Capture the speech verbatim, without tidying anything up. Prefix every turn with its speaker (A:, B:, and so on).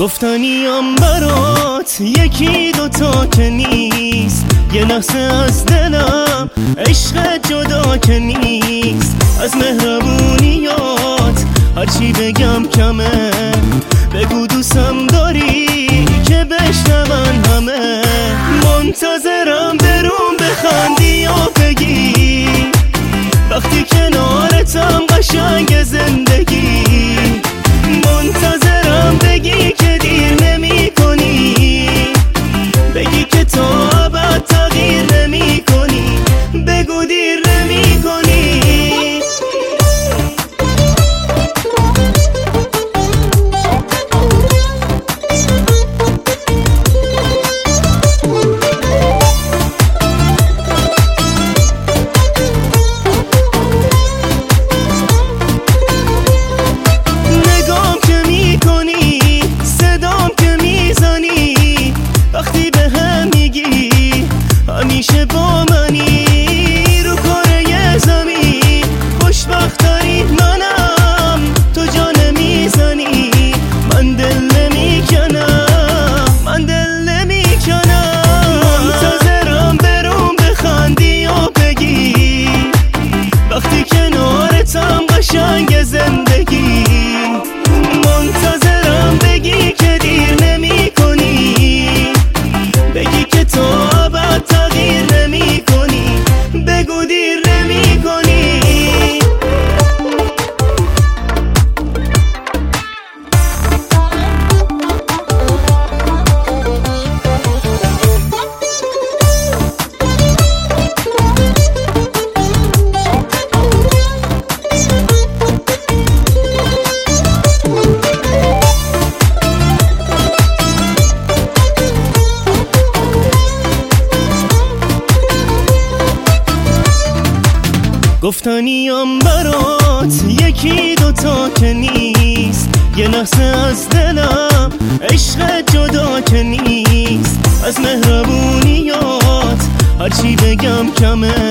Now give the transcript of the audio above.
A: گفتنیم برات یکی دوتا که نیست، یه لحظه از دلم عشق جدا که نیست. از مهربونیات هرچی بگم کمه، بگو دوستم داری که بشنون همه. منتظرم برون بخندی و بگی وقتی کنارتم قشنگ زندگی. منتظرم بگی که دیر نمی کنی، بگی که تو ابد تغییر نمی کنی، بگو دیر نمی کنی. همیشه با منی رو کره زمین، خوشبختری منم تو جا نمیزنی. من دل نمیکنم، من دل نمیکنم. منتظرم برون بخندی و بگی وقتی کنارتم قشنگ زندگی. منتظرم بگی که دیر نمی کنی، بگی که تو ابد تغییر نمی کنی، بگو دیر نمی کنی. گفتنیم برات یکی دوتا که نیست، یه لحظه از دلم عشق جدا که نیست. از مهربونیات هرچی بگم کمه،